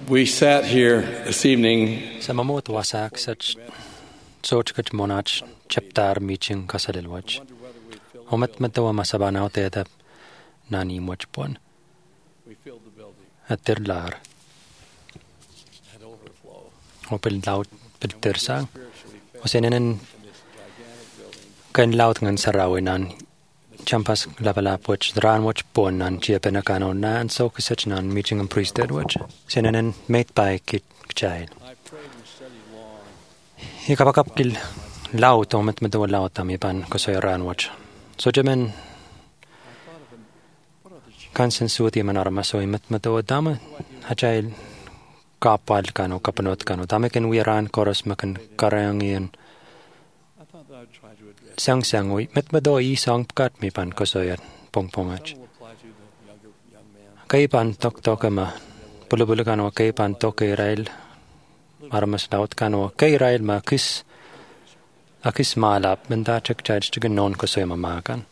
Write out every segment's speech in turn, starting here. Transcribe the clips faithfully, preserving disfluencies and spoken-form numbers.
We sat here this evening Sa mamut wasak sach soch kach monach chaptar meeting kasalilwach. Homat matawa masabanaw tetap nani mochpon. Atir lar. Opel laut piltersang. Osenenen kan laut ngan sarawinan. Champas labalapwach dran watch pon nan chiapenakano nan so kisach nan meeting and priesthood watch. Senenen mate by kit child. Ikapakap kil laut omet matawa laut tamipan kosoy ran watch. So jaman kansen suti manarama so imet matawa dama hachail kapal kano kapanot kano tamaken wiran koros makan karangin sang sangui met mado i sang kat mi pan kosoyat pongpongach kay pan tok tok ma pulubulu kano kay pan tok Israel aramas laut kano kay Israel ma kis akis malap menda chek charge to non kosoy mamakan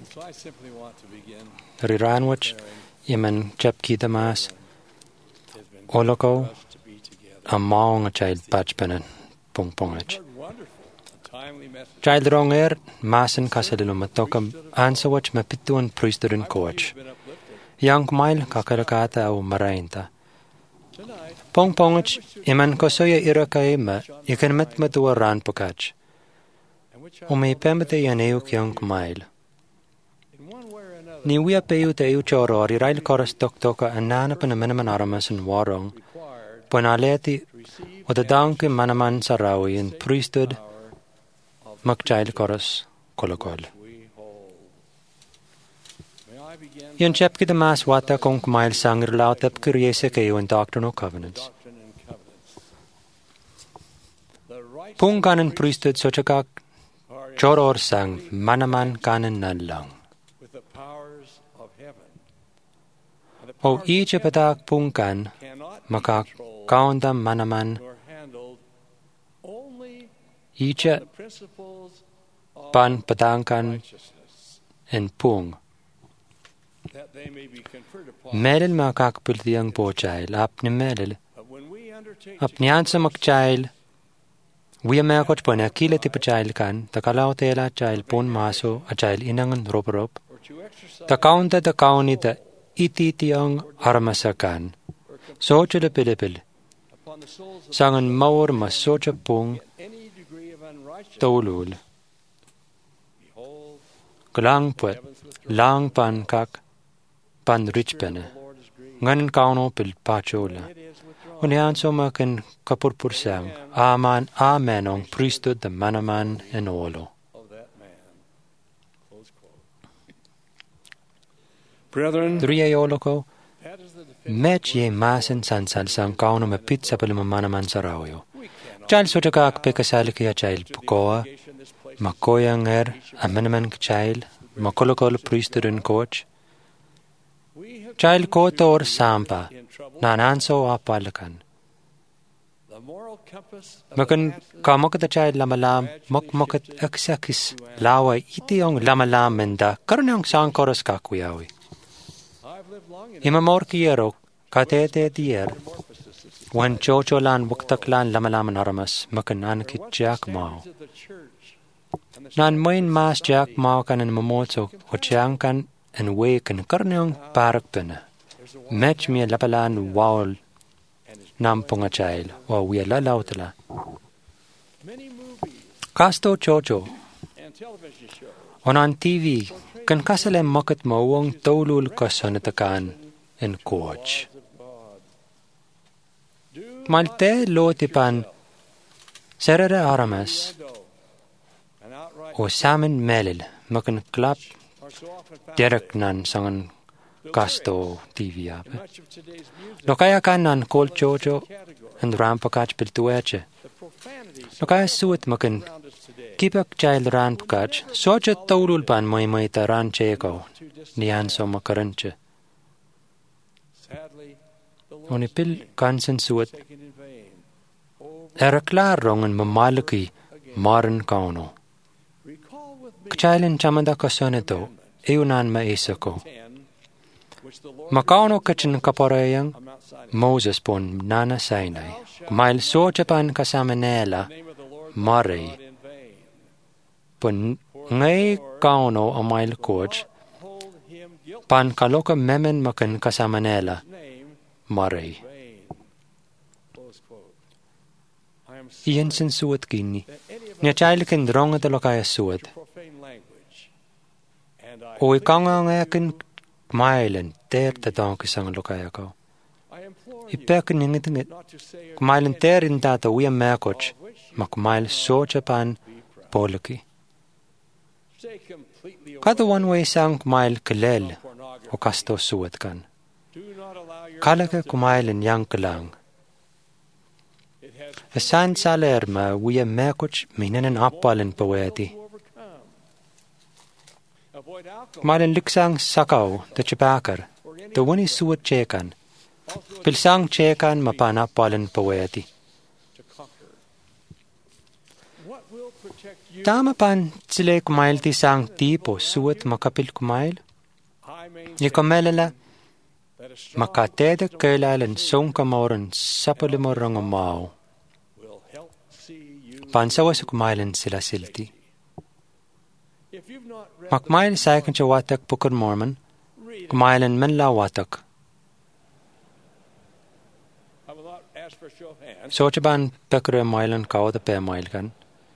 riran watch yemen chap ki damas oloko among a child patch penan pongpongach Child ronger masen kasalilo matokam ansa watch mapituan priesthood coach. Young mile kakarakata au marainta. Pong pongach iman kosoya irakay ma ikan mat matua ran pokach. Umay pemate yaneuk young mile. Ni wia peyu te eu choro rirail koras tok toka anana panamanaman aramas and warong. Ponaleti wadadangke manaman sarawi in priesthood Magchild koros kolokol. Yun chapki the mas wata kong kumail sangir lautap kuryese kayo in Doctrine of Covenants. Pung kanan priesthood sochakak choror sang manaman kanan nalang. O each patak pung kan makak kaunda manaman each pan patangkan en pung. Medel makak piltiang po child apni medel. Apni ansa mak child. Wia makot po na kila tipa child kan takalaw tela child pon maso a child inangan rop rop. Takaunta takauni ta iti tiang armasakan. Socha de pilipil. Sangan maur masocha pung. Tolul. Klang puet, lang pan kak, pan rich pene. Nganin kauno pil pachola. Unian so makin kapurpur sang, aman amen on priesthood the manaman en olo. Brethren, Three oloko, mech ye masen sansal sang kauno me pizza pil manaman sarawyo. Child sotakak pekasalikia child pukoa, makoyanger, amanaman child, makolokol priesthood and coach. Child kotor sampa, nananso apalakan. Makan kamak the child lamalam, mokmokat aksakis, lawa itiong lamalam menda, karnyong sangkoros kakuyawi. Imamor kierok, katete tier. When chocholan buktaklan lamalaman aramas makan kit jack mao. Nan main mas jack mao kan en mamoto o chiangkan en weken karnyong parak pena. Mech mi lapalan wall nampunga child o wia lalautala. Kasto chocho. Onan T V kan kasale makat mawang tolul kasanatakan en coach. Malte lotipan serere aramas o samen melil makan klap derek nan sangan kasto T V ape. Lokaya kan nan kol chocho and rampakach piltueche. Lokaya suit makan kipak child rampakach socha taulul pan may may taran cheko niyan so makaranche. Onipil kansen suet eraklar rongan mamalaki maran kauno. Kchailin chamanda kasoneto eunan maisako. Makauno kachin kaparayang Moses pun nana Sinai, kumail socha pan kasamanela, Mari, pun ngay kauno amail coach, pan kaloka memen makan kasamanela, Mari. Iyan sin suot kini, niya chayla kin dronga talakaya suot. O ikanga ngayakin kumailan ter tatong kisang lokaya ko. Ipekin ningit kumailan ter in tata uya mekoch, makumail socha pan polaki. Kada one way sang kumail kalel o kasto suot kan. Kalaka kumailan yang kalang. Esan saler ma uya mekoch minanan apalin paweti. Kumailan liksang sakaw da chipakar, da wani suot chekan. Pilsang chekan mapana apalin paweti. Tama pan sila kumail ti sang tipo suot makapil kumail. Ikamelala makateda kailalan song kamoran sapalimorang amaw. Pansawa sa kumailan sila silti. Makmail sa ikan siya watak pukar Mormon, kumailan man la watak. So siya ban pekere mailan kao da pe mail kan.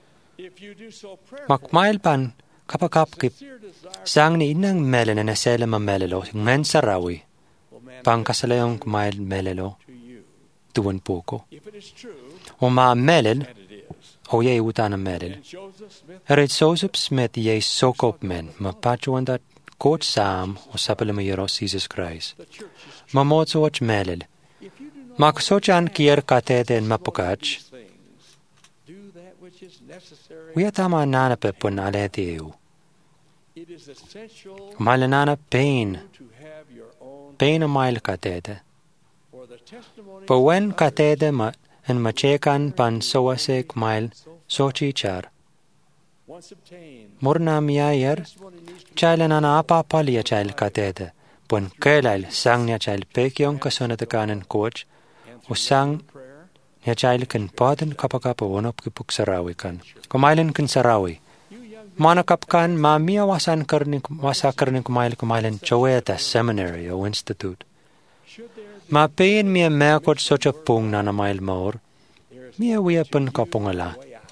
Makmail pan kapakap kip sang ni inang melen na sela ma melelo sing men sarawi. Pangkasalayong kumail melelo tuwan poko. O ma melel o ye utana melel. Erit Joseph Smith ye sokop men ma pachuan dat coach Sam o sapalama yero Jesus Christ. Ma motsoch melel. Maksochan kier katete en mapokach. Uya tama nana pe pun aleti eu. Maile nana pain. Pain a mail katete. Pa wen katete ma en machekan pan soasek mail sochi char. Murna miayer chaile nana apa palia chail katete. Pun kelail sang nia chail pekion kasonatakanan coach. O sang nia chail kan paden kapakapa wonop kipuk sarawi kan. Kumailan kan sarawi. Mana kapkan ma mia wasan karni wasa karni kumail kumailan Choeta Seminary o Institute. Ma pain mia meakot socha pung na mail maur. Mia wia pun kapungala.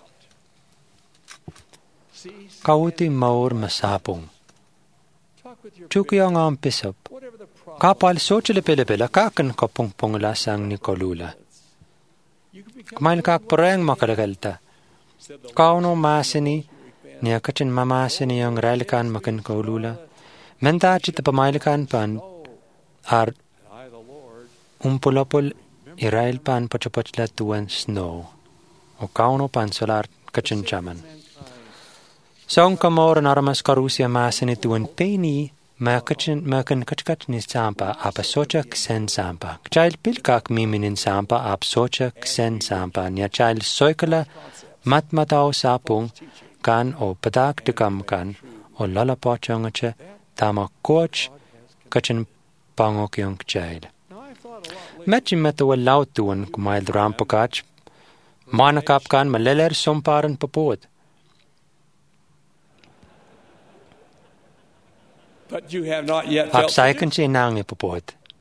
Kauti maur masapung. Chukiyang ang pisop. Kapal socha lepele-pele kakan kapung pungala sang Nicolula. Kumail kak poreng makalagalta. Kauno masini niya kachin mamasini ang railikan makan kaulula. Menta chita pamailikan pan ar umpulapul irail pan pachapachla tuwan snow. O kauno pan solar kachin chaman. Song kamor naramas karusia masini tuwan peni makachin makan kachkachni sampa apa socha ksen sampa. Kchail pilkak miminin sampa ap socha ksen sampa. Niya chail soikala matmatao sapung kan o padak dekam kan o lalapochongache tama coach kachin pangok yung kchail. Mechi metawa lautuan kumail rampakach manakap kan maleler somparan papod. But you have not yet felt Apsay kan siya nang ipapod.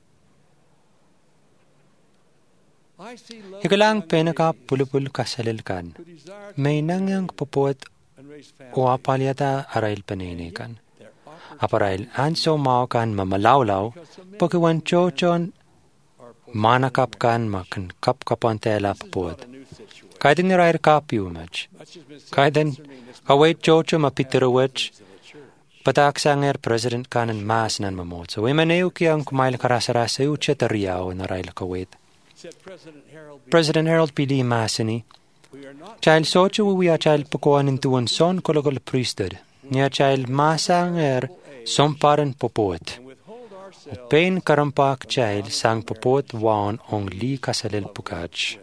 Ikalang penaka pulupul kasalil kan. May nangyang papod o apalyata arail panini kan. Aparail anso mao kan mamalawlaw pagkiwan chochon manakap kan makan kap kapantela papod. Kaidin nirair kapi umach. Kaidin kawait chocho mapitirawach patak sanger president kanan mas nan mamot. So imaneu kiyang kumail karasarasa uchet ariyaw narail kawait. President Harold P. Lee Masini, child socho uya child pakuan intuan son kolokol priesthood, niya child masanger somparan popot. Pain karampak child sang popot wan ong li kasalil pukach.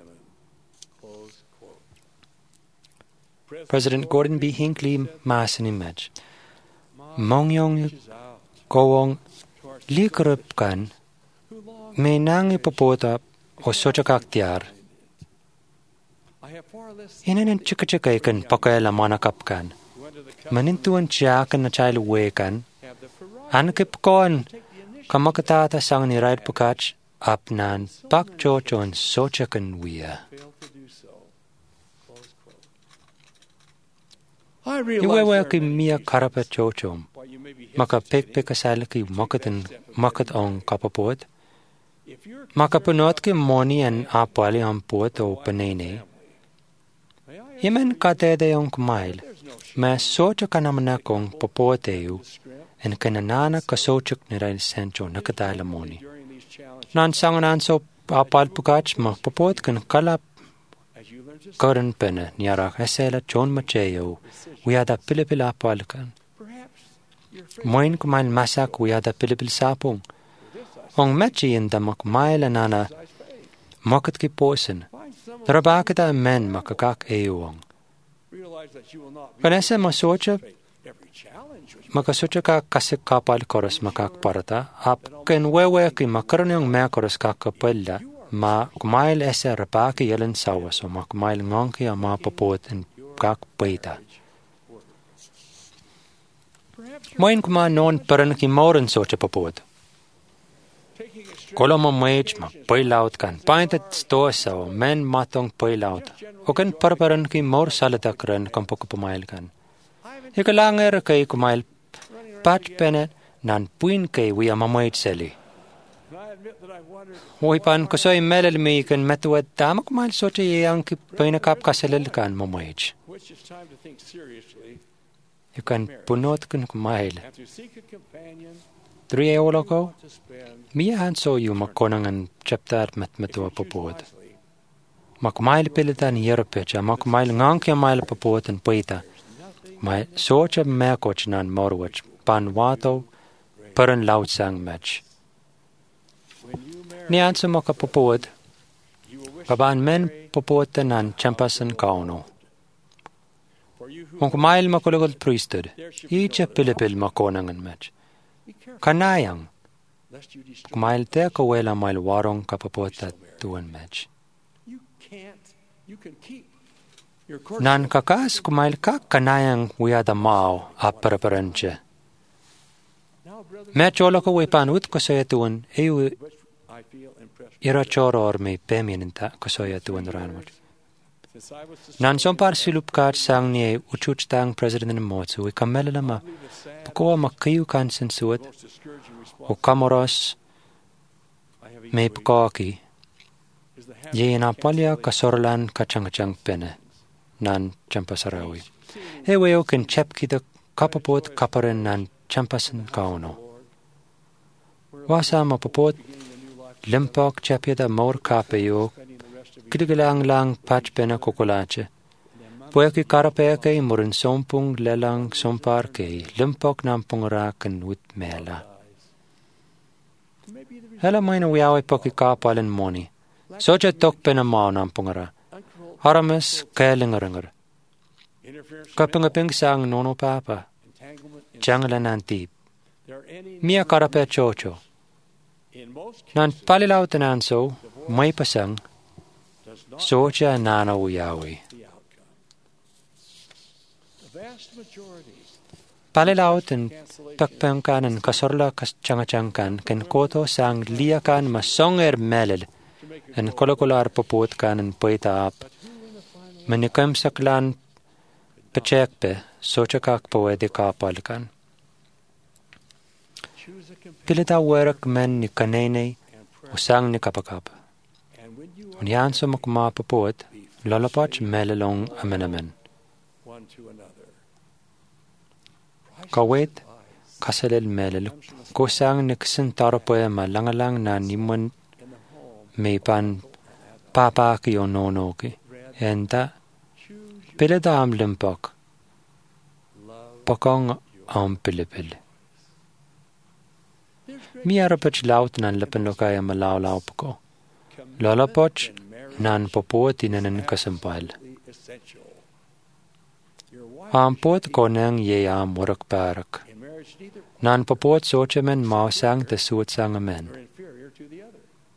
President Gordon B. Hinckley Masini match. Mongyong kowong li karupkan may nang ipapota o socha kaktiar. Inanin chika-chika ikan pakayala manakapkan. Manintuan siyakan na chayla wekan. Anakipkoan kamakatata sang ni raid pukach apnan pakchochon sochakan wiya. Iwewe ki mia karapa chochom. Maka pek-pek asal ki makatan makat ong kapapot. Maka punot ki moni an apali ampot o panene. Iman katede yung kumail. Mas socha kanamana kong popoteu. En kananana kasochuk ni rail sencho nakatala moni. Nan sanganan so apal pukach ma popot kan kalap karan pena niarak esela chon macheo. Wiyada pilipil apal kan. Moin kumail masak wiyada pilipil sapong. Ong mechi in damak mail anana makat ki posen. Darabakita men makakak euong. Kanesa masocha makasocha ka kasik kapal koros makak parata ap ken wewe ki makaron yung me koros kakapella ma kumail ese rapaki yelen sawas o ma kumail ngongki ama papot en kak paita. Moin kuma non peran ki moren socha papot. Koloma mage ma pailaut kan paintet stosa o men matong pailaut. O kan parparan ki mor salatak ren kampok pumail kan. Ikalanger kay kumail patch penet nan puin kay wiya mamait seli. Uipan kusoy melel mi kan metuad tamak kumail socha yang ki painakap kasalil kan mamait. Ikan punot kan kumail. Three eolo ko, miya hanso yu makonangan chapter met metua popot. Makumail pilitan yeropecha, makumail ngangkya mail popot en paita. Mai socha mekoch nan morwach, pan wato, peran lautsang mech. Ni hanso maka popot, paban men popot nan champasan kauno. Makumail makulagol priesthood, icha pilipil makonangan mech. Kanayang, kumail te kawela mail warong kapapota tuan mech. Nan kakas kumail kak kanayang wiyada mao aparaparanche. Mech ola ko wipan ut kosoya tuan eyu ira choror me pemininta kosoya tuan ranwach. Nan sompar silupkat sang ni uchuch tang president ng motsu ikamela ma pukoa makayu kan sensuot o kamoros me pukoaki ye na palya kasorlan kachang-chang pene nan champasarawi. Ewe o ken chep kita kapapot kaparen nan champasan kauno. Wasa mapapot limpok chepyada mor kapeyo kidigalang lang patch pena kokolache. Pueki karapeke murin sompung lelang sompar ke limpok nampung raken wit mela. Hela maina wiawe poki kapalen moni. Soja tok pena mao nampungara. Harames kalingaringar. Kapingaping sang nono papa. Jangala nantip. Mia karape chocho. Nan palilaw tananso, may pasang, socha nana wiawe. Palilauten pakpangkanan kasorla kaschangacangkan ken koto sang liakan masonger melel en kolokolar popot kanan poita ap menikam saklan pechekpe sochakak poede kapalkan. Pilita werak men ni kanene usang ni kapakap. Unyan sa makuma popot lalapach melelong amenamen. Kawet kasalel melel kusang niksen tarapoema langalang na nimun may pan papa ki onono ki enta pilita am limpok pakong am pilipil. Miarapach laut nan lepenlokaya malawlaw pako. Lalapoch nan popot inanan kasampal. Ampot konang ye am warak parak. Nan popot sochamen mausang te suot sang amen.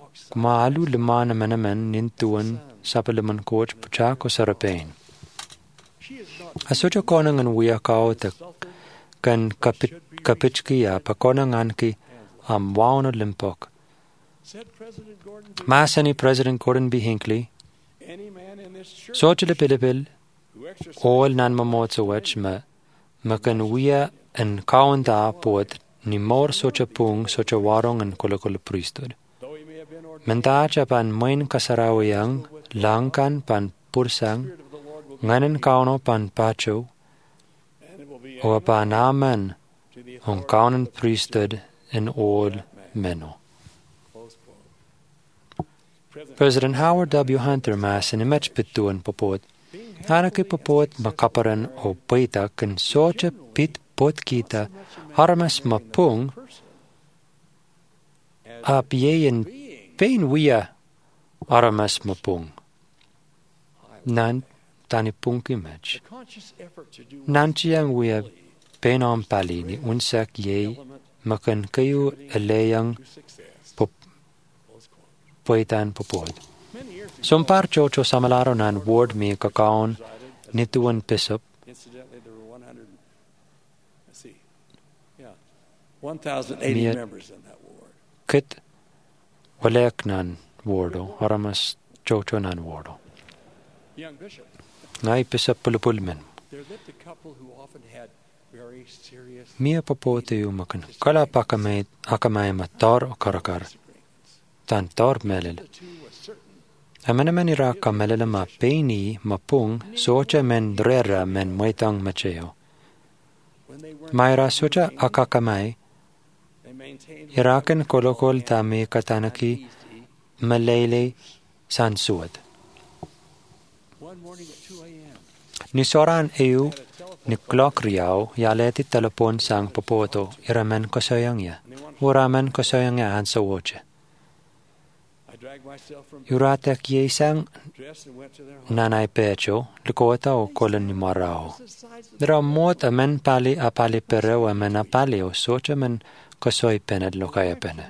kumalu lima naman nintuan sapalaman coach pucha ko sarapain. Asocho konangan wiya kao ta kan kapit kapitki ya pakonangan ki am wauna limpok. Masani President Gordon B. Hinckley sochile pilipil all nan mamotso wach ma makan wiya en kaunda pot ni mor socha pung socha warong en kolokol priesthood. Mentacha pan main kasarawayang langkan pan pursang nganen kauno pan pacho o pan amen on kaunen priesthood in all meno. President Howard W. Hunter mas in image pituan popot. Anaki popot makaparan o paita kan socha pit pot kita haramas mapung apiyen pain wiya haramas mapung. Nan tani pung image. Nanchiang wiya penom pali ni unsak ye makan kayu alayang pop poitan popod. Sumpar chocho samalaro nan ward me kakaon nituan pisop. Incidentally, there were one hundred, let's see, yeah, one thousand eighty members in that ward. Kit walek nan wardo, haramas chocho nan wardo. Young bishop. Ngai pisop pulupulmen. There lived a couple who often had very serious Mia popote yu makan kala pakamay akamay matar o karakar. Tan tor melel. Amanaman ira ka melele ma peini mapung socha men drera men moitang macheo. Maira socha akakamay irakan kolokol tami katanaki malele sansuad. Nisoran eu ni clock riau yaleti telepon sang popoto iramen kosoyang ya. Uramen kosoyang ya ansa woche. Yuratek yesang nanay pecho likota o kolan ni marao. Dra mot amen pali apali pereo amen apali o socha men kosoy pened lokaya pene.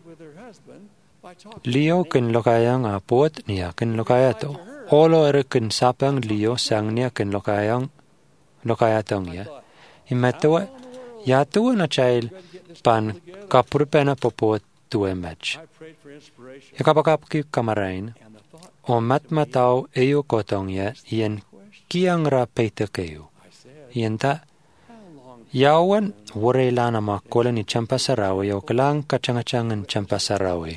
Leo kin lokayang apot niya kin lokayato. Olo ere kin sapang Leo sang niya kin lokayang lokayatong ya. Imetua yatua na chail pan kapurpena popot tuwe match. Ikapakap ki kamarain, o matmataw eyo kotong ya, iyan kiyang ra peita kayo. Iyan ta, yawan wurela na makola ni champasarawe o kalang kachangachangan champasarawe.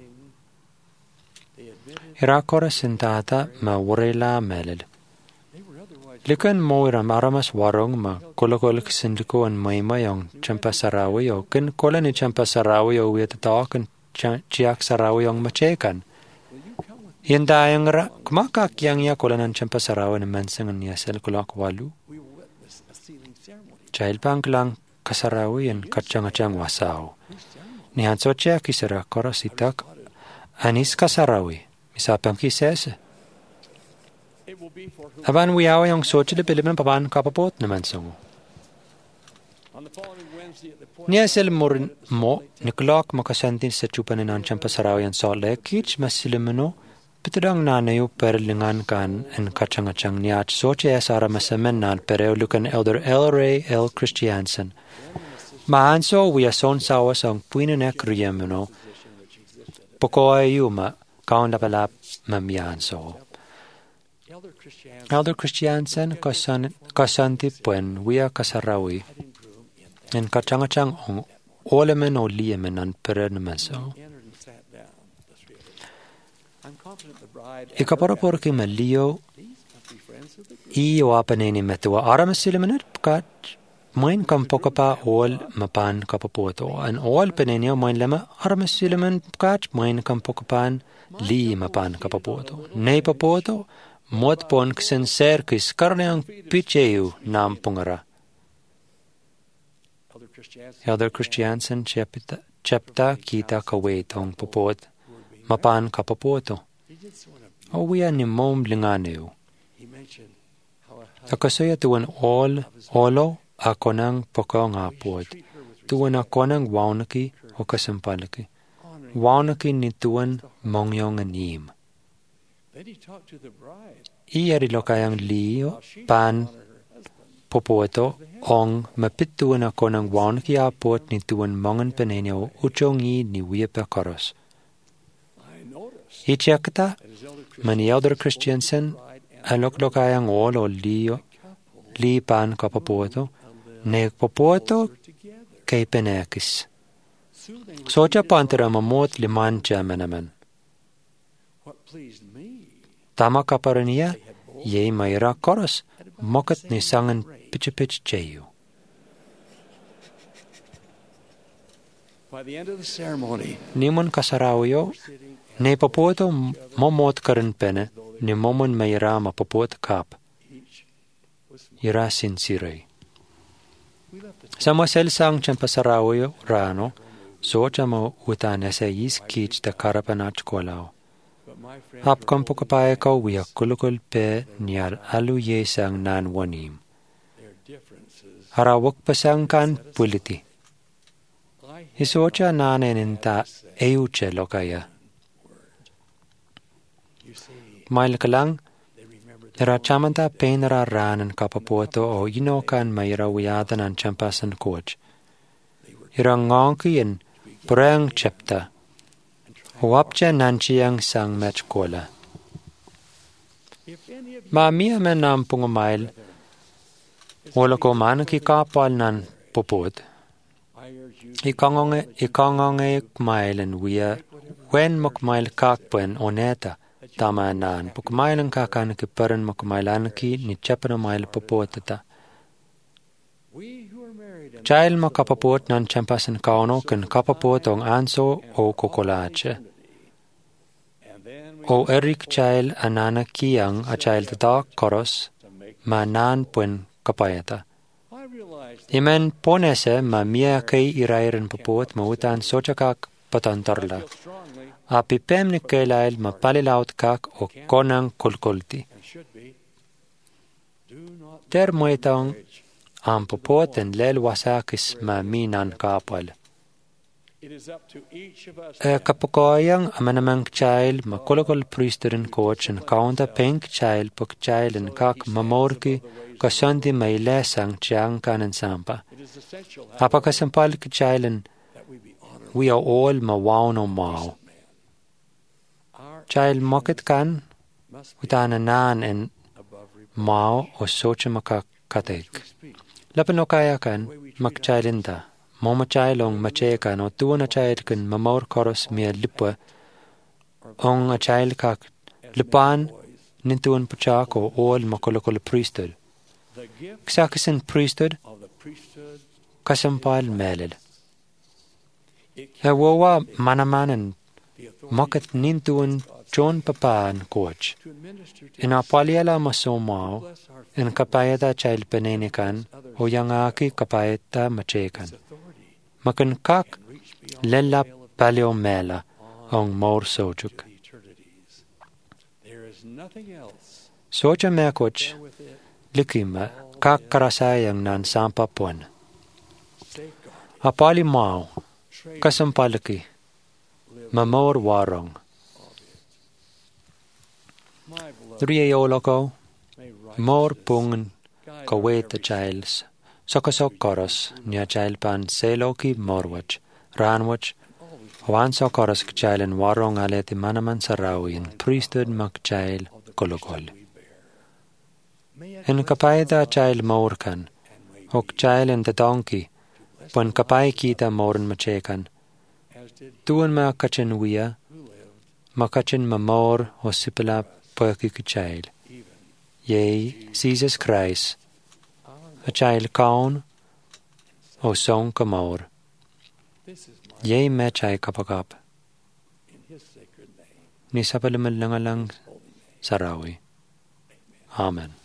Irakora sintata ma wurela melil. Likan mo iram aramas warong ma kolokol kisindiko an maymayong champasarawe o kin kola ni champasarawe o wiyatatawakan chiak sarawi ang machekan. Yan dayang ra, kumakak yang ya kulanan champa sarawi na mensangan niya sel kulak walu. Chahil pang lang kasarawi yan kachang-achang wasaw. Nihan socha kisara korasitak anis kasarawi. Misapang kisese. Aban wiyaw yung socha de pilipan papan kapapot na mensango. Niya sel morin mo niklak makasantin sa chupanin ang champasaraw yan Salt Lake kich masilimano pitadang nanayo perlingan kan en kachang-achang niyat soche esara masamen nan pereo lukan Elder L. Ray L. Christiansen. Maanso wiyason sawas ang puinanek riyemano pokoy yuma kaon lapalap mamianso. Elder Christiansen kasanti puen wiya kasarawi en kachang-achang ang olemen o liemen an perenmeso. Ikaparapor ki malio iyo apaneni metua aramasilemenet kat main kampokapa ol mapan kapapoto an ol penenio main lema aramasilemen kat main kampokapan li mapan kapapoto. Nei papoto mot pon ksen ser kis karneang picheu nam pungara. Elder Christiansen chepta, chepta kita kaway tong popot, mapan kapapoto. O wiya ni mom linganeo. Akasoya tuwan ol, olo, ako nang poko nga pot. Tuwan ako nang waunaki o kasampalaki. wānaki ni tuan mongyong anim. Then he talked to the bride. I arilokayang liyo pan popoto ong mapituan ako ng wānaki apot ni tuan mongan penenyo uchongi ni wiapa koros. I noticed Ichakta that his elder mani elder Christiansen aloklokayang olo liyo li pan kapapoto ne popoto together. kay penekis. Soothing Socha pantera mamot liman chamanaman. what pleased me. Tama kaparania ye mayra koros mokat ni sangan pichipich cheyu. By the end of the ceremony, Nimon kasarawayo sitting ne popoto momot karin pene ni momon mayra mapopot kap each was ira sinsiray. we left the Sama selsang champasarawayo rano socha mo utan esayis kich da karapanach kolao. but my friend Hap kampo kapaya ka wiya kulukul pe niar alu yesang nan wanim. their differences. Harawak pasang kan puliti. I Isocha naneninta euche lokaya. you see Mail kalang they remember ira chamanta penra ranan kapapoto o inokan mayra wiyadan an champasan coach. Ira ngongki in prang chepta. Huapcha nanchiang sang match kola. if any of you Ma mia men nam pungumail wala ko man ki kapal nan popot. I urge you Ikangonge ikangonge mailen wia wen mokmail kakpen oneta tama nan pukmailen kakan ki peren mokmailan ki ni chapra mail popotata. we who are married and Chail ma kapapot nan champasan kauno ken kapapot ong anso o kokolache. and then we O erik chail anana kiyang a chail tata koros to make ma nan puen kapayata. I realized Imen ponese ma mia kay irairen popot ma utan sochakak patantarla. feel strongly Api pem ni kailail ma palilaut kak o konang kulkulti. and should be do not Ter moitang marriage. ang popot en lel wasakis ma minan kapal. It is up to each of us E kapokoyang amanamang chail ma kulukul priesterin coach en kaunta pink chail puk chail en kak mamorki kasandi may lesang chiang kanan sampa. it is essential Apakasampal ki chail en that we be honored we are all ma wow no mau. our Chail moket kan must be utana nan en above reproach. mau o socha makakatek. Speak Lapanokaya kan makchailinda. Moma chailong machekan o tuana chail kan mamor koros mia lipa ong a chail kak lipan nintuan pachak o all makolokol priesthood. the gift Ksakasin priesthood of the priesthood. kasampal melil. It can Ewawa manamanan the authority makat nintuan John Papan coach. to administer to In apaliala masomao bless our in kapayata chail penenikan o yangaki kapayata machekan. authority Makan kak and reach beyond lella the veil of paleo mela ong mor sojuk. the eternities. There is nothing else Soja mekoch with it likima kak karasayang nan sampa pon. safeguarded. Apali mau Trade kasampalaki mamor warong. my beloved Riayoloko may mor righteousness pungan guide kawet our the every childs. Sokosok koros nia child pan seloki morwach ranwach wan sokoros kchailen warong aleti manaman sarawin priesthood mak child kolokol. we bear. May it En kapayda child morkan ok child en the donkey pon kapay kita moran machekan as did tuan ma kachin wia who lived makachin mamor o sipala perki child. even Yea, Jesus Christ, our a child kaun o song kamor. this is my Yea me chai kapakap. in his sacred name. Ni sapalimalangalang Holy name. sarawi. Amen.